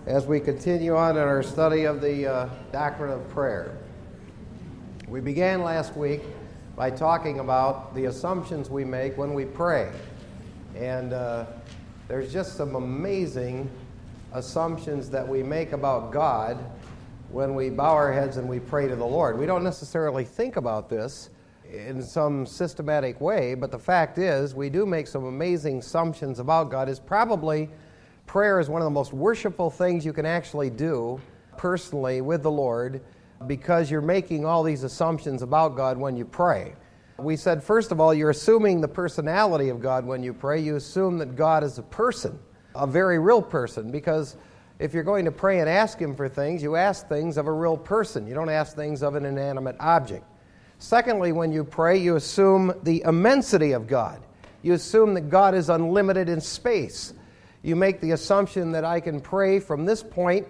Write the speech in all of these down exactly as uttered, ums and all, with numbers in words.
as we continue on in our study of the uh, doctrine of prayer. We began last week by talking about the assumptions we make when we pray. And uh, there's just some amazing assumptions that we make about God when we bow our heads and we pray to the Lord. We don't necessarily think about this in some systematic way, but the fact is we do make some amazing assumptions about God. Is probably prayer is one of the most worshipful things you can actually do personally with the Lord, because you're making all these assumptions about God when you pray. We said, first of all, you're assuming the personality of God when you pray. You assume that God is a person, a very real person, because if you're going to pray and ask Him for things, you ask things of a real person. You don't ask things of an inanimate object. Secondly, when you pray, you assume the immensity of God. You assume that God is unlimited in space. You make the assumption that I can pray from this point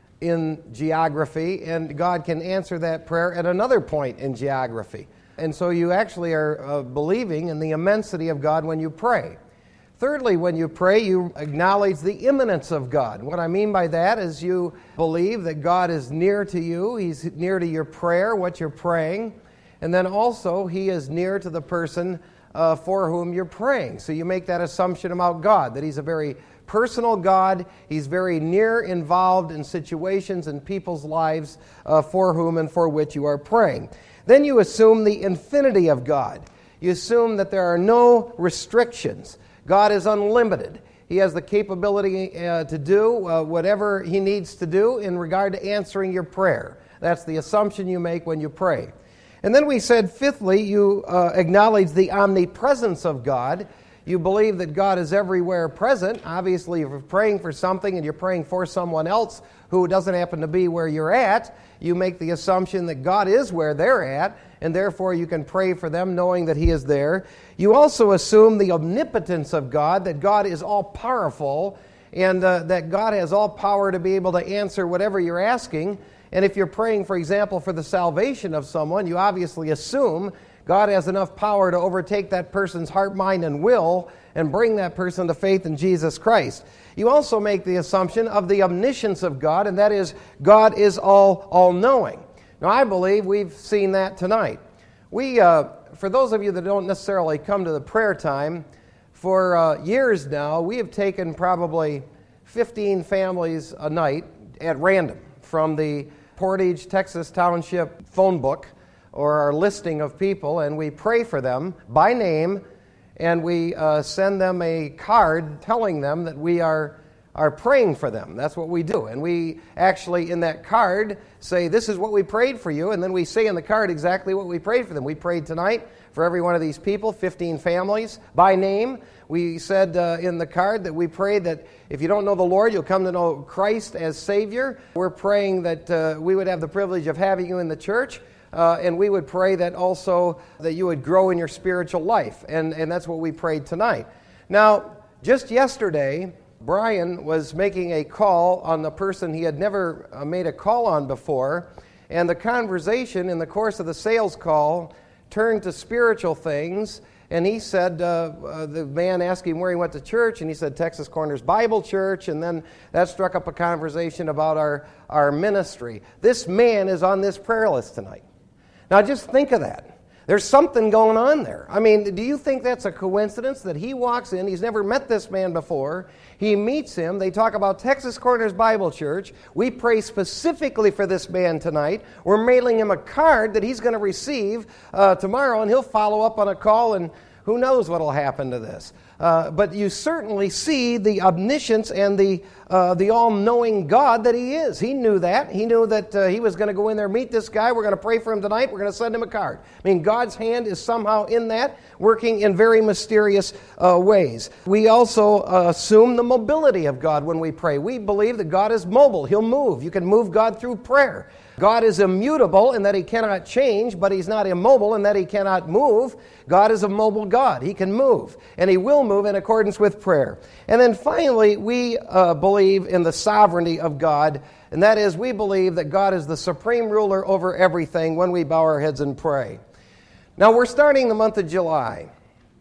in geography, and God can answer that prayer at another point in geography. And so you actually are uh, believing in the immensity of God when you pray. Thirdly, when you pray, you acknowledge the immanence of God. What I mean by that is you believe that God is near to you. He's near to your prayer, what you're praying. And then also, He is near to the person uh, for whom you're praying. So you make that assumption about God, that He's a very personal God. He's very near involved in situations in people's lives uh, for whom and for which you are praying. Then you assume the infinity of God. You assume that there are no restrictions. God is unlimited. He has the capability uh, to do uh, whatever He needs to do in regard to answering your prayer. That's the assumption you make when you pray. And then we said, fifthly, you uh, acknowledge the omnipresence of God. You believe that God is everywhere present. Obviously, if you're praying for something and you're praying for someone else who doesn't happen to be where you're at, you make the assumption that God is where they're at, and therefore you can pray for them knowing that He is there. You also assume the omnipotence of God, that God is all-powerful, and uh, that God has all power to be able to answer whatever you're asking. And if you're praying, for example, for the salvation of someone, you obviously assume God has enough power to overtake that person's heart, mind, and will and bring that person to faith in Jesus Christ. You also make the assumption of the omniscience of God, and that is, God is all, all-knowing. Now, I believe we've seen that tonight. We, uh, for those of you that don't necessarily come to the prayer time, for uh, years now, we have taken probably fifteen families a night at random from the Portage, Texas Township phone book, or our listing of people, and we pray for them by name, and we uh, send them a card telling them that we are, are praying for them. That's what we do. And we actually, in that card, say, this is what we prayed for you, and then we say in the card exactly what we prayed for them. We prayed tonight for every one of these people, fifteen families, by name. We said uh, in the card that we prayed that if you don't know the Lord, you'll come to know Christ as Savior. We're praying that uh, we would have the privilege of having you in the church. Uh, and we would pray that also that you would grow in your spiritual life. And, and that's what we prayed tonight. Now, just yesterday, Brian was making a call on the person he had never uh, made a call on before. And the conversation in the course of the sales call turned to spiritual things. And he said, uh, uh, the man asked him where he went to church, and he said Texas Corners Bible Church, and then that struck up a conversation about our, our ministry. This man is on this prayer list tonight. Now just think of that. There's something going on there. I mean, do you think that's a coincidence that he walks in, he's never met this man before, he meets him, they talk about Texas Corners Bible Church, we pray specifically for this man tonight, we're mailing him a card that he's going to receive uh, tomorrow, and he'll follow up on a call, and who knows what will happen to this. Uh, but you certainly see the omniscience and the uh, the all-knowing God that He is. He knew that. He knew that uh, he was going to go in there, meet this guy. We're going to pray for him tonight. We're going to send him a card. I mean, God's hand is somehow in that, working in very mysterious uh, ways. We also uh, assume the mobility of God when we pray. We believe that God is mobile. He'll move. You can move God through prayer. God is immutable in that He cannot change, but He's not immobile in that He cannot move. God is a mobile God. He can move, and He will move in accordance with prayer. And then finally, we uh, believe in the sovereignty of God, and that is, we believe that God is the supreme ruler over everything when we bow our heads and pray. Now, we're starting the month of July.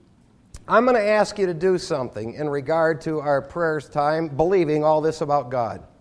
I'm going to ask you to do something in regard to our prayers time, believing all this about God.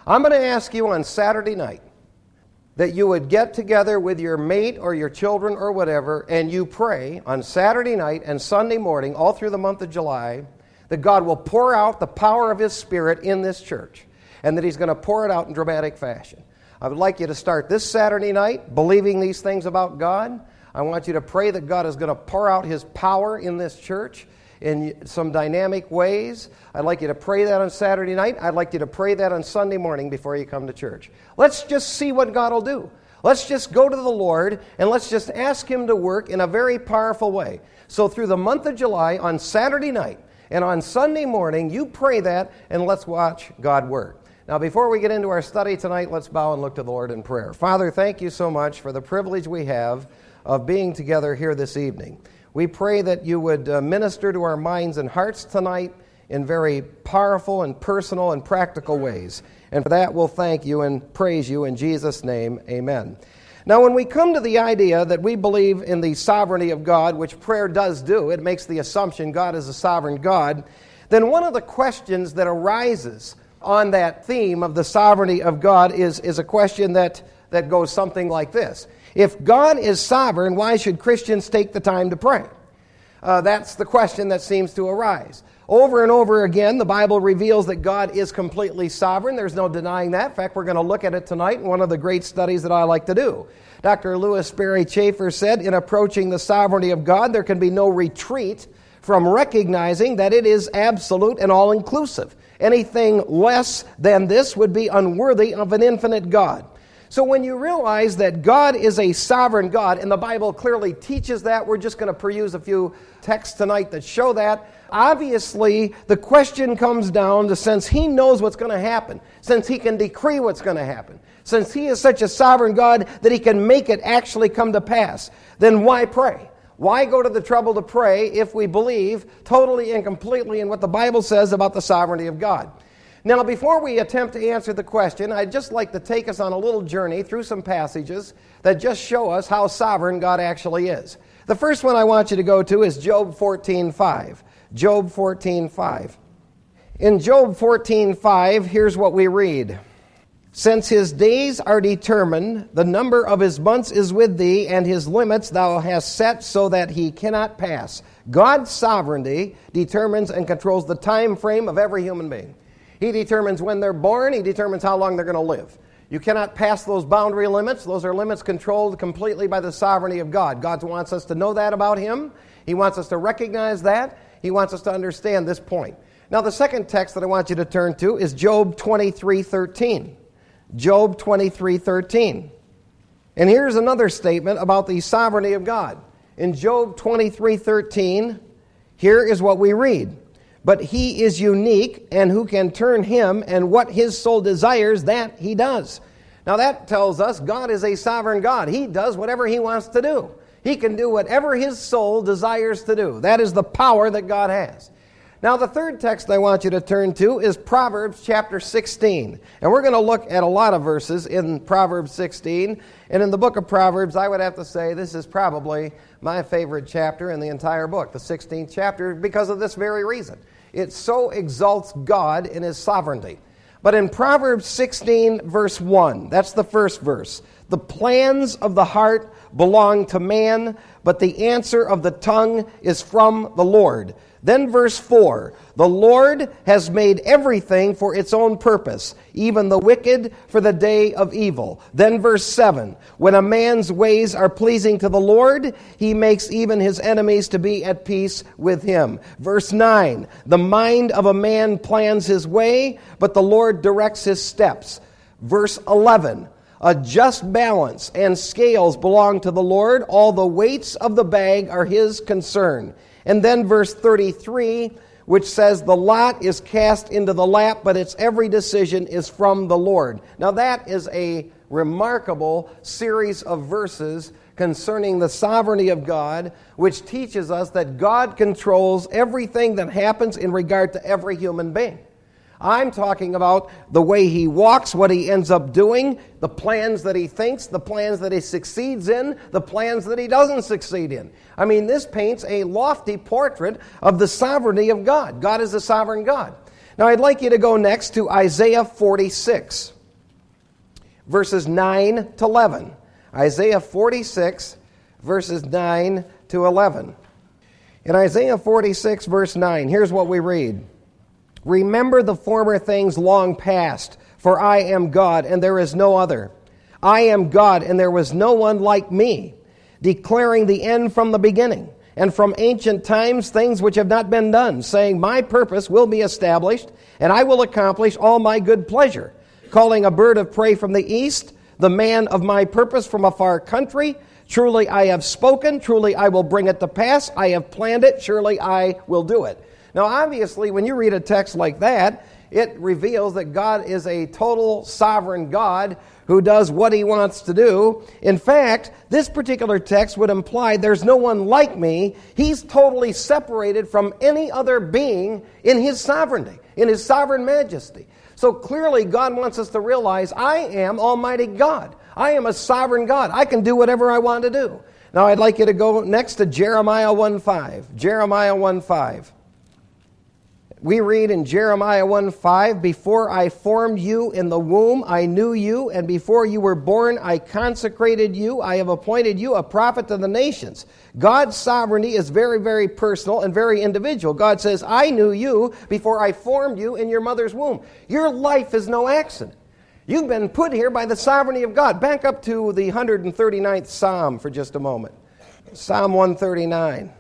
I'm going to ask you on Saturday night that you would get together with your mate or your children or whatever, and you pray on Saturday night and Sunday morning, all through the month of July, that God will pour out the power of His Spirit in this church, and that He's going to pour it out in dramatic fashion. I would like you to start this Saturday night believing these things about God. I want you to pray that God is going to pour out His power in this church in some dynamic ways. I'd like you to pray that on Saturday night. I'd like you to pray that on Sunday morning before you come to church. Let's just see what God will do. Let's just go to the Lord and let's just ask Him to work in a very powerful way. So through the month of July, on Saturday night and on Sunday morning, you pray that and let's watch God work. Now, before we get into our study tonight, let's bow and look to the Lord in prayer. Father, thank you so much for the privilege we have of being together here this evening. We pray that you would uh, minister to our minds and hearts tonight in very powerful and personal and practical ways. And for that, we'll thank you and praise you in Jesus' name. Amen. Now, when we come to the idea that we believe in the sovereignty of God, which prayer does do, it makes the assumption God is a sovereign God, then one of the questions that arises on that theme of the sovereignty of God is, is a question that, that goes something like this. If God is sovereign, why should Christians take the time to pray? Uh, that's the question that seems to arise. Over and over again, the Bible reveals that God is completely sovereign. There's no denying that. In fact, we're going to look at it tonight in one of the great studies that I like to do. Doctor Lewis Sperry Chafer said, in approaching the sovereignty of God, there can be no retreat from recognizing that it is absolute and all-inclusive. Anything less than this would be unworthy of an infinite God. So when you realize that God is a sovereign God, and the Bible clearly teaches that, we're just going to peruse a few texts tonight that show that. Obviously, the question comes down to, since He knows what's going to happen, since He can decree what's going to happen, since He is such a sovereign God that He can make it actually come to pass, then why pray? Why go to the trouble to pray if we believe totally and completely in what the Bible says about the sovereignty of God? Now, before we attempt to answer the question, I'd just like to take us on a little journey through some passages that just show us how sovereign God actually is. The first one I want you to go to is Job fourteen five. Job fourteen five. In Job fourteen five, here's what we read. Since his days are determined, the number of his months is with thee, and his limits thou hast set so that he cannot pass. God's sovereignty determines and controls the time frame of every human being. He determines when they're born. He determines how long they're going to live. You cannot pass those boundary limits. Those are limits controlled completely by the sovereignty of God. God wants us to know that about Him. He wants us to recognize that. He wants us to understand this point. Now, the second text that I want you to turn to is Job twenty-three thirteen. Job twenty-three thirteen. And here's another statement about the sovereignty of God. In Job twenty-three thirteen, here is what we read. But He is unique, and who can turn Him, and what His soul desires, that He does. Now that tells us God is a sovereign God. He does whatever He wants to do. He can do whatever His soul desires to do. That is the power that God has. Now the third text I want you to turn to is Proverbs chapter sixteen. And we're going to look at a lot of verses in Proverbs sixteen. And in the book of Proverbs, I would have to say this is probably my favorite chapter in the entire book, the sixteenth chapter, because of this very reason. It so exalts God in His sovereignty. But in Proverbs sixteen, verse one, that's the first verse. The plans of the heart belong to man, but the answer of the tongue is from the Lord. Then verse four, the Lord has made everything for its own purpose, even the wicked for the day of evil. Then verse seven, when a man's ways are pleasing to the Lord, He makes even his enemies to be at peace with him. Verse nine, the mind of a man plans his way, but the Lord directs his steps. Verse eleven, a just balance and scales belong to the Lord. All the weights of the bag are His concern. And then verse thirty-three, which says, the lot is cast into the lap, but its every decision is from the Lord. Now that is a remarkable series of verses concerning the sovereignty of God, which teaches us that God controls everything that happens in regard to every human being. I'm talking about the way He walks, what He ends up doing, the plans that He thinks, the plans that He succeeds in, the plans that He doesn't succeed in. I mean, this paints a lofty portrait of the sovereignty of God. God is a sovereign God. Now, I'd like you to go next to Isaiah forty-six. verses nine to eleven. Isaiah forty-six, verses nine to eleven. In Isaiah forty-six, verse nine, here's what we read. Remember the former things long past, for I am God, and there is no other. I am God, and there was no one like me, declaring the end from the beginning, and from ancient times things which have not been done, saying, my purpose will be established, and I will accomplish all my good pleasure, calling a bird of prey from the east, the man of my purpose from a far country. Truly I have spoken, truly I will bring it to pass. I have planned it, surely I will do it. Now obviously, when you read a text like that, it reveals that God is a total sovereign God who does what he wants to do. In fact, this particular text would imply there's no one like me. He's totally separated from any other being in his sovereignty, in his sovereign majesty. So clearly God wants us to realize I am Almighty God. I am a sovereign God. I can do whatever I want to do. Now I'd like you to go next to Jeremiah one five. Jeremiah one five. We read in Jeremiah one five, before I formed you in the womb, I knew you, and before you were born, I consecrated you. I have appointed you a prophet to the nations. God's sovereignty is very, very personal and very individual. God says, I knew you before I formed you in your mother's womb. Your life is no accident. You've been put here by the sovereignty of God. Back up to the one hundred thirty-ninth Psalm for just a moment. Psalm one thirty-nine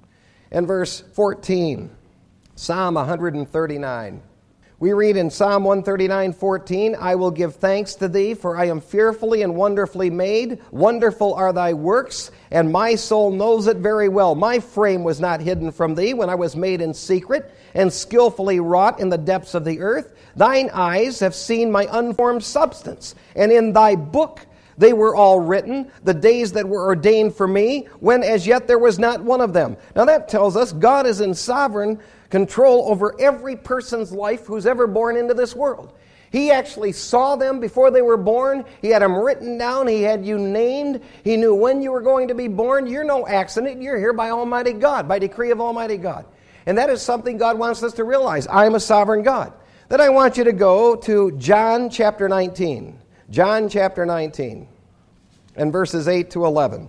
and verse fourteen. Psalm one hundred thirty-nine. We read in Psalm one thirty-nine, fourteen, I will give thanks to thee, for I am fearfully and wonderfully made. Wonderful are thy works, and my soul knows it very well. My frame was not hidden from thee when I was made in secret, and skillfully wrought in the depths of the earth. Thine eyes have seen my unformed substance, and in thy book they were all written, the days that were ordained for me, when as yet there was not one of them. Now that tells us God is in sovereign control over every person's life who's ever born into this world. He actually saw them before they were born. He had them written down. He had you named. He knew when you were going to be born. You're no accident. You're here by Almighty God, by decree of Almighty God. And that is something God wants us to realize. I am a sovereign God. Then I want you to go to John chapter nineteen. John chapter nineteen and verses eight to eleven.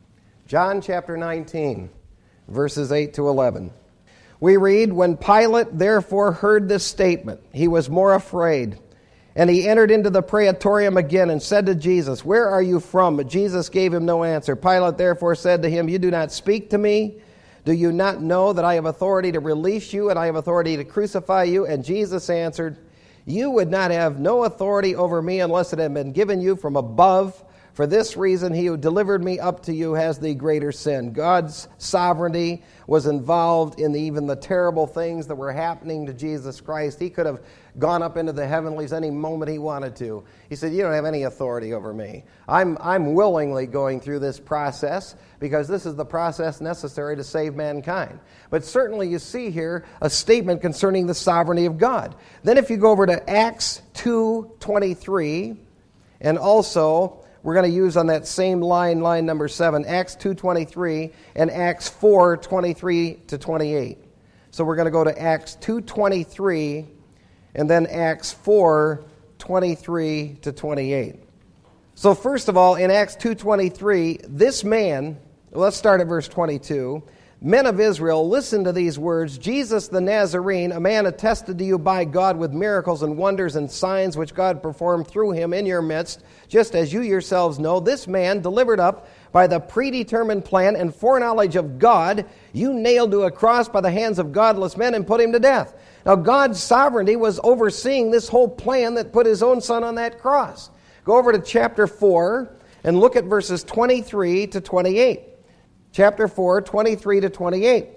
John chapter nineteen, verses eight to eleven. We read, when Pilate therefore heard this statement, he was more afraid. And he entered into the praetorium again and said to Jesus, where are you from? But Jesus gave him no answer. Pilate therefore said to him, you do not speak to me? Do you not know that I have authority to release you and I have authority to crucify you? And Jesus answered, you would not have no authority over me unless it had been given you from above. For this reason, he who delivered me up to you has the greater sin. God's sovereignty was involved in the, even the terrible things that were happening to Jesus Christ. He could have gone up into the heavenlies any moment he wanted to. He said, you don't have any authority over me. I'm, I'm willingly going through this process because this is the process necessary to save mankind. But certainly you see here a statement concerning the sovereignty of God. Then if you go over to Acts two twenty-three, and also we're going to use on that same line, line number seven, Acts two twenty-three and Acts four twenty-three to twenty-eight. So we're going to go to Acts two twenty-three and then Acts four twenty-three to twenty-eight. So first of all, in Acts two twenty-three, this man, let's start at verse twenty-two. Men of Israel, listen to these words. Jesus the Nazarene, a man attested to you by God with miracles and wonders and signs which God performed through him in your midst, just as you yourselves know, this man delivered up by the predetermined plan and foreknowledge of God, you nailed to a cross by the hands of godless men and put him to death. Now God's sovereignty was overseeing this whole plan that put his own son on that cross. Go over to chapter four and look at verses twenty-three to twenty-eight. Chapter four, twenty-three to twenty-eight.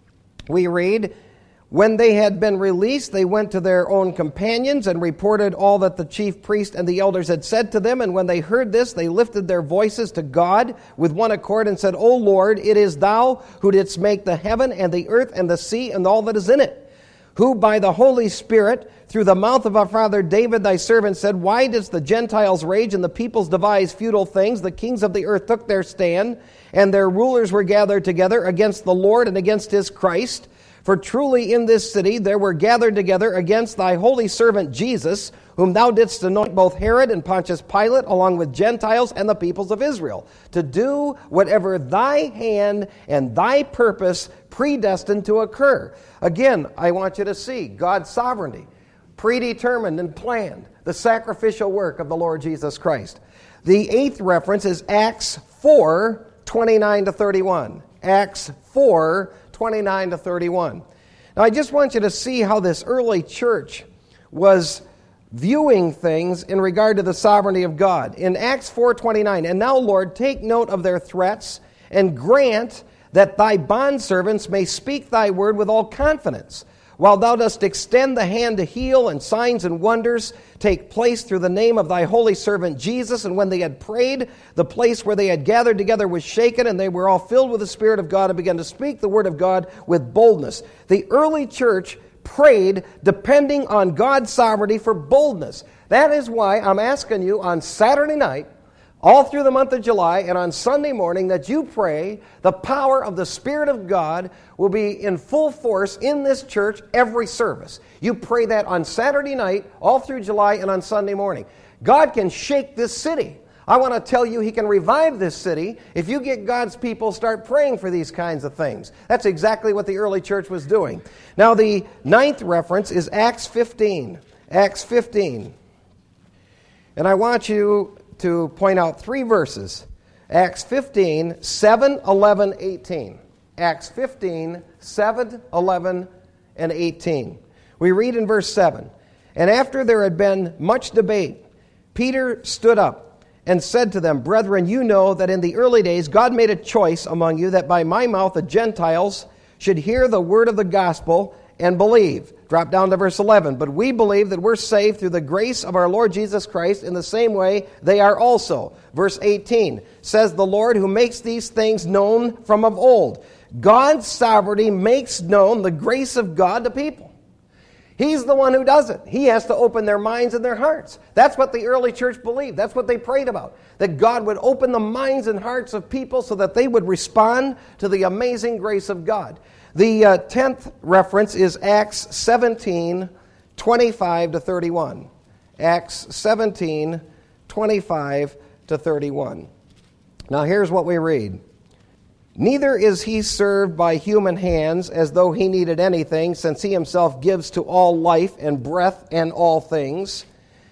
We read, when they had been released, they went to their own companions and reported all that the chief priest and the elders had said to them. And when they heard this, they lifted their voices to God with one accord and said, O Lord, it is thou who didst make the heaven and the earth and the sea and all that is in it, who by the Holy Spirit, through the mouth of our father David thy servant said, why didst the Gentiles rage and the peoples devise futile things? The kings of the earth took their stand, and their rulers were gathered together against the Lord and against his Christ. For truly in this city there were gathered together against thy holy servant Jesus, whom thou didst anoint both Herod and Pontius Pilate, along with Gentiles and the peoples of Israel, to do whatever thy hand and thy purpose predestined to occur. Again, I want you to see God's sovereignty, predetermined and planned, the sacrificial work of the Lord Jesus Christ. The eighth reference is Acts four, twenty-nine to thirty-one. Acts four, twenty-nine to thirty-one. Now, I just want you to see how this early church was viewing things in regard to the sovereignty of God. In Acts four twenty-nine, and now, Lord, take note of their threats, and grant that thy bondservants may speak thy word with all confidence, while thou dost extend the hand to heal, and signs and wonders take place through the name of thy holy servant Jesus. And when they had prayed, the place where they had gathered together was shaken, and they were all filled with the Spirit of God and began to speak the word of God with boldness. The early church prayed depending on God's sovereignty for boldness. That is why I'm asking you on Saturday night, all through the month of July, and on Sunday morning, that you pray the power of the Spirit of God will be in full force in this church every service. You pray that on Saturday night, all through July, and on Sunday morning. God can shake this city. I want to tell you, He can revive this city if you get God's people start praying for these kinds of things. That's exactly what the early church was doing. Now, the ninth reference is Acts fifteen. Acts fifteen. And I want you to point out three verses. Acts fifteen, seven, eleven, eighteen. Acts fifteen, seven, eleven, and eighteen. We read in verse seven, and after there had been much debate, Peter stood up and said to them, Brethren, you know that in the early days God made a choice among you that by my mouth the Gentiles should hear the word of the gospel and believe. Drop down to verse eleven. But we believe that we're saved through the grace of our Lord Jesus Christ in the same way they are also. Verse eighteen says, the Lord who makes these things known from of old. God's sovereignty makes known the grace of God to people. He's the one who does it. He has to open their minds and their hearts. That's what the early church believed. That's what they prayed about. That God would open the minds and hearts of people so that they would respond to the amazing grace of God. The uh, tenth reference is Acts seventeen, twenty-five to thirty-one. Acts seventeen, twenty-five to thirty-one. Now here's what we read. Neither is he served by human hands as though he needed anything, since he himself gives to all life and breath and all things.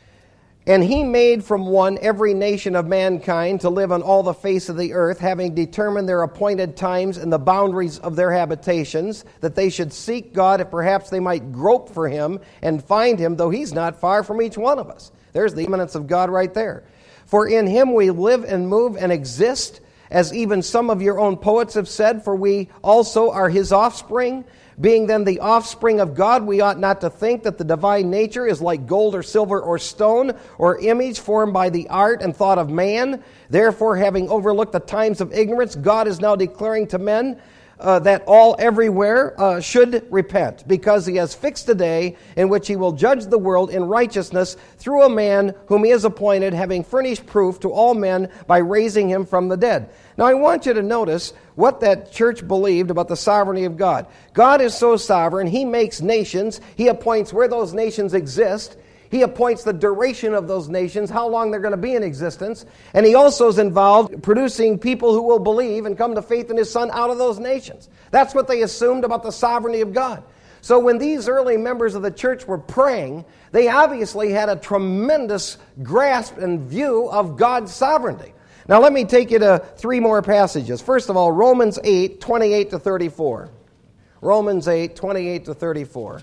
And he made from one every nation of mankind to live on all the face of the earth, having determined their appointed times and the boundaries of their habitations, that they should seek God, if perhaps they might grope for him and find him, though he's not far from each one of us. There's the immanence of God right there. For in him we live and move and exist, as even some of your own poets have said, for we also are his offspring. Being then the offspring of God, we ought not to think that the divine nature is like gold or silver or stone or image formed by the art and thought of man. Therefore, having overlooked the times of ignorance, God is now declaring to men uh, that all everywhere uh, should repent, because he has fixed a day in which he will judge the world in righteousness through a man whom he has appointed, having furnished proof to all men by raising him from the dead. Now, I want you to notice what that church believed about the sovereignty of God. God is so sovereign, he makes nations. He appoints where those nations exist. He appoints the duration of those nations, how long they're going to be in existence. And he also is involved producing people who will believe and come to faith in his Son out of those nations. That's what they assumed about the sovereignty of God. So when these early members of the church were praying, they obviously had a tremendous grasp and view of God's sovereignty. Now let me take you to three more passages. First of all, Romans eight, twenty-eight to thirty-four. Romans eight, twenty-eight to thirty-four.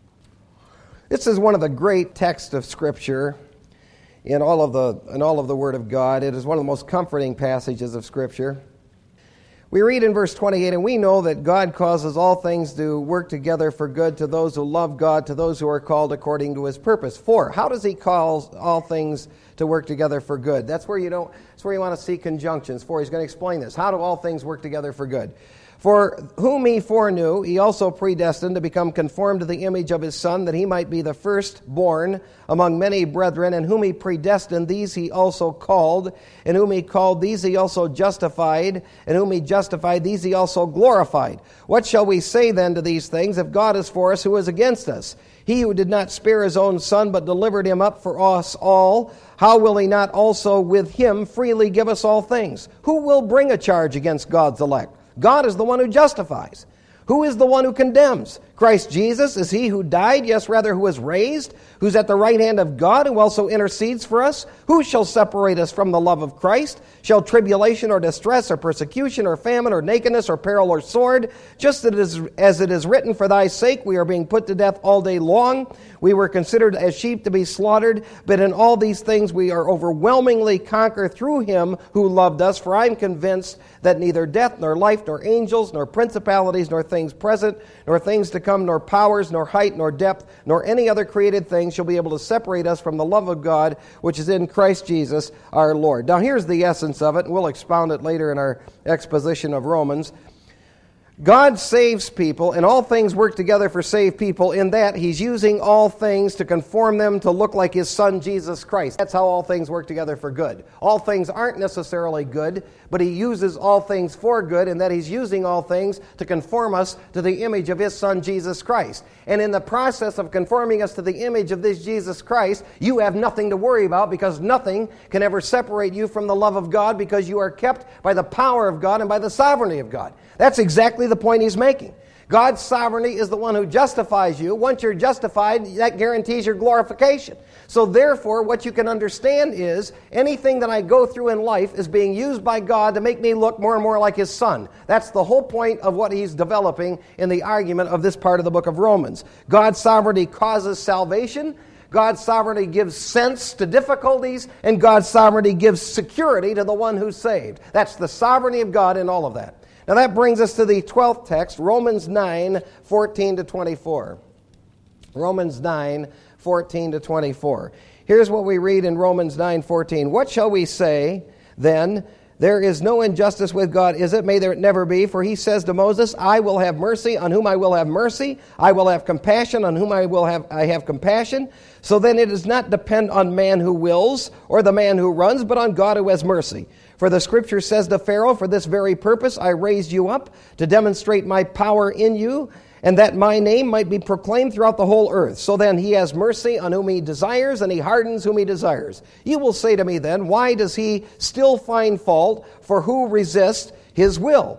This is one of the great texts of Scripture in all of the in all of the Word of God. It is one of the most comforting passages of Scripture. We read in verse twenty-eight, and we know that God causes all things to work together for good to those who love God, to those who are called according to his purpose. For, how does he cause all things to work together for good? That's where you don't. That's where you want to see conjunctions. For, he's going to explain this. How do all things work together for good? For whom he foreknew, he also predestined to become conformed to the image of his Son, that he might be the firstborn among many brethren. And whom he predestined, these he also called. And whom he called, these he also justified. And whom he justified, these he also glorified. What shall we say then to these things? If God is for us, who is against us? He who did not spare his own Son, but delivered him up for us all, how will he not also with him freely give us all things? Who will bring a charge against God's elect? God is the one who justifies. Who is the one who condemns? Christ Jesus is he who died, yes, rather who is raised, who's at the right hand of God, who also intercedes for us. Who shall separate us from the love of Christ? Shall tribulation or distress or persecution or famine or nakedness or peril or sword? Just as it is written, for thy sake we are being put to death all day long. We were considered as sheep to be slaughtered, but in all these things we are overwhelmingly conquered through him who loved us. For I am convinced that neither death, nor life, nor angels, nor principalities, nor things present, nor things to come, nor powers, nor height, nor depth, nor any other created thing shall be able to separate us from the love of God, which is in Christ Jesus our Lord. Now here's the essence of it, and we'll expound it later in our exposition of Romans. God saves people, and all things work together for save people in that he's using all things to conform them to look like his Son, Jesus Christ. That's how all things work together for good. All things aren't necessarily good, but he uses all things for good, in that he's using all things to conform us to the image of his Son, Jesus Christ. And in the process of conforming us to the image of this Jesus Christ, you have nothing to worry about, because nothing can ever separate you from the love of God, because you are kept by the power of God and by the sovereignty of God. That's exactly the point he's making. God's sovereignty is the one who justifies you. Once you're justified, that guarantees your glorification. So therefore, what you can understand is anything that I go through in life is being used by God to make me look more and more like his Son. That's the whole point of what he's developing in the argument of this part of the book of Romans. God's sovereignty causes salvation. God's sovereignty gives sense to difficulties, and God's sovereignty gives security to the one who's saved. That's the sovereignty of God in all of that. Now that brings us to the twelfth text, Romans nine, fourteen to twenty-four. Romans nine, fourteen to twenty-four. Here's what we read in Romans nine, fourteen. What shall we say then? There is no injustice with God, is it? May there never be. For he says to Moses, I will have mercy on whom I will have mercy. I will have compassion on whom I will have I have compassion. So then it does not depend on man who wills or the man who runs, but on God who has mercy. For the Scripture says to Pharaoh, for this very purpose I raised you up, to demonstrate my power in you, and that my name might be proclaimed throughout the whole earth. So then he has mercy on whom he desires, and he hardens whom he desires. You will say to me then, why does he still find fault? For who resists his will?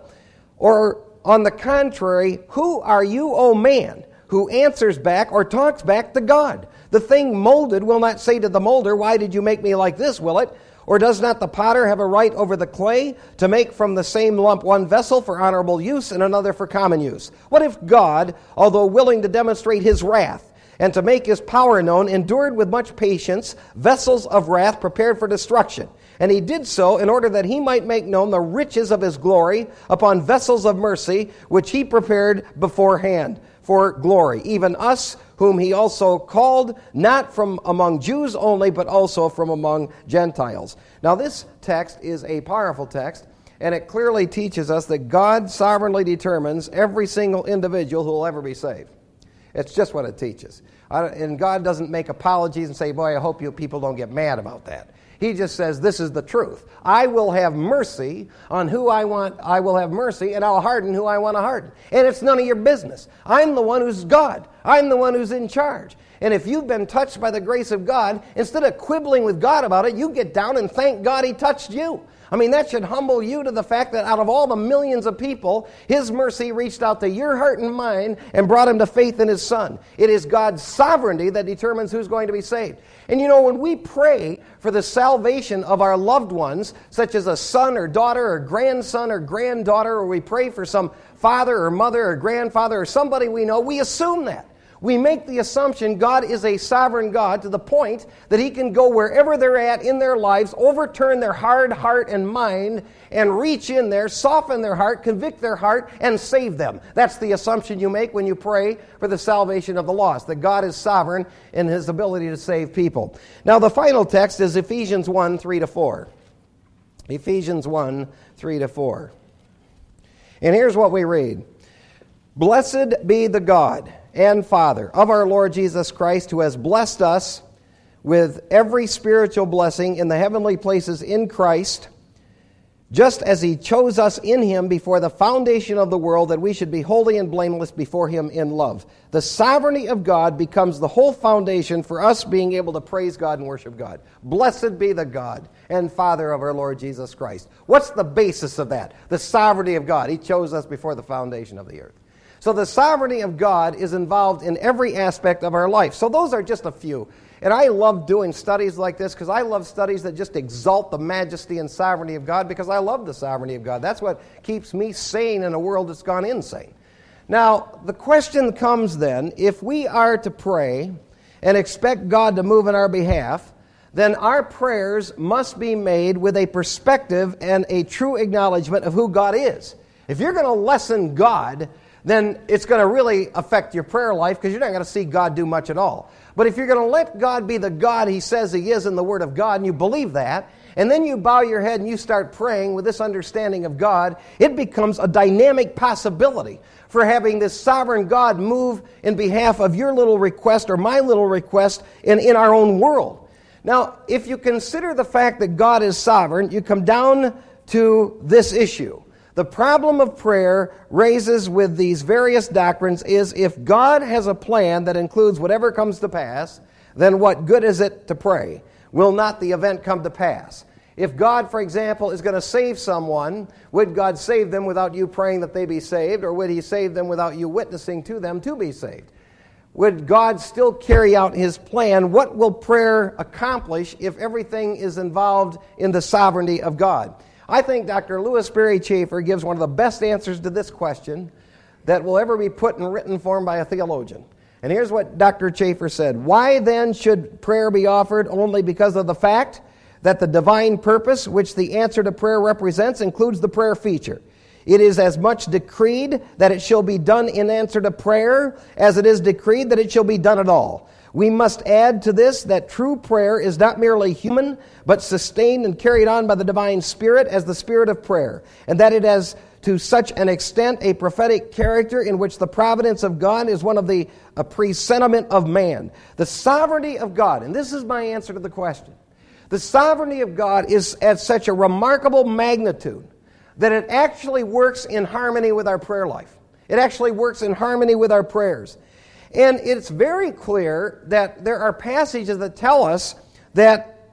Or on the contrary, who are you, O man, who answers back or talks back to God? The thing molded will not say to the molder, why did you make me like this, will it? Or does not the potter have a right over the clay to make from the same lump one vessel for honorable use and another for common use? What if God, although willing to demonstrate his wrath and to make his power known, endured with much patience vessels of wrath prepared for destruction? And he did so in order that he might make known the riches of his glory upon vessels of mercy, which he prepared beforehand for glory, even us whom he also called, not from among Jews only, but also from among Gentiles. Now this text is a powerful text, and it clearly teaches us that God sovereignly determines every single individual who will ever be saved. It's just what it teaches. And God doesn't make apologies and say, boy, I hope you people don't get mad about that. He just says, this is the truth. I will have mercy on who I want. I will have mercy, and I'll harden who I want to harden. And it's none of your business. I'm the one who's God. I'm the one who's in charge. And if you've been touched by the grace of God, instead of quibbling with God about it, you get down and thank God he touched you. I mean, that should humble you to the fact that out of all the millions of people, his mercy reached out to your heart and mind and brought him to faith in his Son. It is God's sovereignty that determines who's going to be saved. And you know, when we pray for the salvation of our loved ones, such as a son or daughter or grandson or granddaughter, or we pray for some father or mother or grandfather or somebody we know, we assume that. We make the assumption God is a sovereign God to the point that he can go wherever they're at in their lives, overturn their hard heart and mind, and reach in there, soften their heart, convict their heart, and save them. That's the assumption you make when you pray for the salvation of the lost, that God is sovereign in his ability to save people. Now the final text is Ephesians one, three to four. Ephesians one, three to four. And here's what we read. Blessed be the God and Father of our Lord Jesus Christ, who has blessed us with every spiritual blessing in the heavenly places in Christ, just as He chose us in Him before the foundation of the world, that we should be holy and blameless before Him in love. The sovereignty of God becomes the whole foundation for us being able to praise God and worship God. Blessed be the God and Father of our Lord Jesus Christ. What's the basis of that? The sovereignty of God. He chose us before the foundation of the earth. So the sovereignty of God is involved in every aspect of our life. So those are just a few. And I love doing studies like this because I love studies that just exalt the majesty and sovereignty of God, because I love the sovereignty of God. That's what keeps me sane in a world that's gone insane. Now, the question comes then, if we are to pray and expect God to move in our behalf, then our prayers must be made with a perspective and a true acknowledgement of who God is. If you're going to lessen God, then it's going to really affect your prayer life, because you're not going to see God do much at all. But if you're going to let God be the God He says He is in the Word of God, and you believe that, and then you bow your head and you start praying with this understanding of God, it becomes a dynamic possibility for having this sovereign God move in behalf of your little request or my little request in, in our own world. Now, if you consider the fact that God is sovereign, you come down to this issue. The problem of prayer raises with these various doctrines is, if God has a plan that includes whatever comes to pass, then what good is it to pray? Will not the event come to pass? If God, for example, is going to save someone, would God save them without you praying that they be saved, or would He save them without you witnessing to them to be saved? Would God still carry out His plan? What will prayer accomplish if everything is involved in the sovereignty of God? I think Doctor Lewis Sperry Chafer gives one of the best answers to this question that will ever be put in written form by a theologian. And here's what Doctor Chafer said. Why then should prayer be offered? Only because of the fact that the divine purpose which the answer to prayer represents includes the prayer feature. It is as much decreed that it shall be done in answer to prayer as it is decreed that it shall be done at all. We must add to this that true prayer is not merely human, but sustained and carried on by the divine Spirit as the Spirit of prayer, and that it has to such an extent a prophetic character in which the providence of God is one of the a presentiment of man. The sovereignty of God, and this is my answer to the question, the sovereignty of God is at such a remarkable magnitude that it actually works in harmony with our prayer life. It actually works in harmony with our prayers. And it's very clear that there are passages that tell us that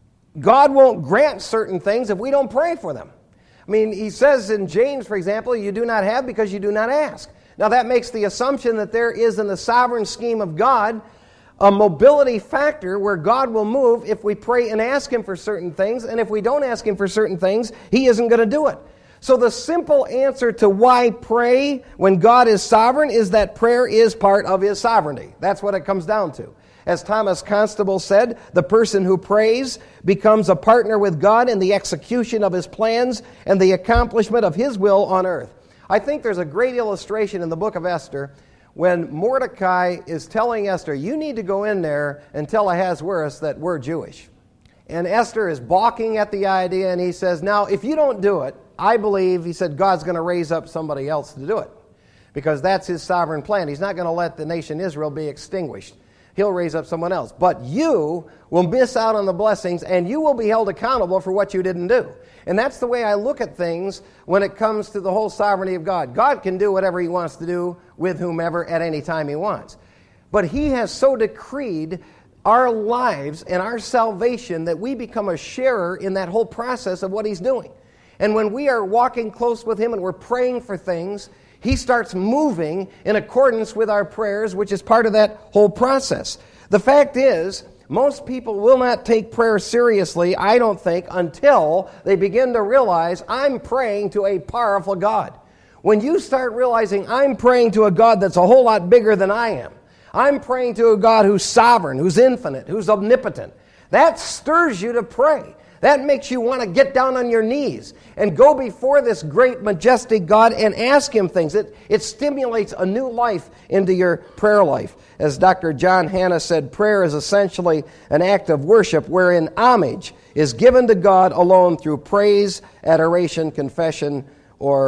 God won't grant certain things if we don't pray for them. I mean, He says in James, for example, you do not have because you do not ask. Now that makes the assumption that there is in the sovereign scheme of God a mobility factor where God will move if we pray and ask Him for certain things, and if we don't ask Him for certain things, He isn't going to do it. So the simple answer to why pray when God is sovereign is that prayer is part of His sovereignty. That's what it comes down to. As Thomas Constable said, the person who prays becomes a partner with God in the execution of His plans and the accomplishment of His will on earth. I think there's a great illustration in the book of Esther when Mordecai is telling Esther, you need to go in there and tell Ahasuerus that we're Jewish. And Esther is balking at the idea, and he says, now, if you don't do it, I believe, he said, God's going to raise up somebody else to do it, because that's His sovereign plan. He's not going to let the nation Israel be extinguished. He'll raise up someone else. But you will miss out on the blessings, and you will be held accountable for what you didn't do. And that's the way I look at things when it comes to the whole sovereignty of God. God can do whatever He wants to do with whomever at any time He wants. But He has so decreed our lives and our salvation that we become a sharer in that whole process of what He's doing. And when we are walking close with Him and we're praying for things, He starts moving in accordance with our prayers, which is part of that whole process. The fact is, most people will not take prayer seriously, I don't think, until they begin to realize I'm praying to a powerful God. When you start realizing I'm praying to a God that's a whole lot bigger than I am, I'm praying to a God who's sovereign, who's infinite, who's omnipotent, that stirs you to pray. That makes you want to get down on your knees and go before this great, majestic God and ask Him things. It, it stimulates a new life into your prayer life. As Doctor John Hanna said, prayer is essentially an act of worship wherein homage is given to God alone through praise, adoration, confession, or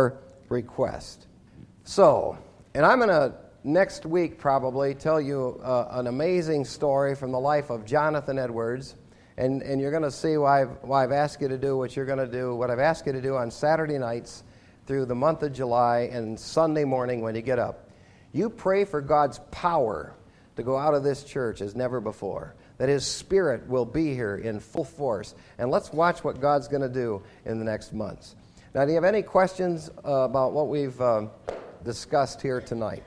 request. So, and I'm going to next week probably tell you uh, an amazing story from the life of Jonathan Edwards, and, and you're going to see why I've, why I've asked you to do what you're going to do, what I've asked you to do on Saturday nights through the month of July and Sunday morning when you get up. You pray for God's power to go out of this church as never before, that His Spirit will be here in full force, and let's watch what God's going to do in the next months. Now, do you have any questions uh, about what we've uh, discussed here tonight?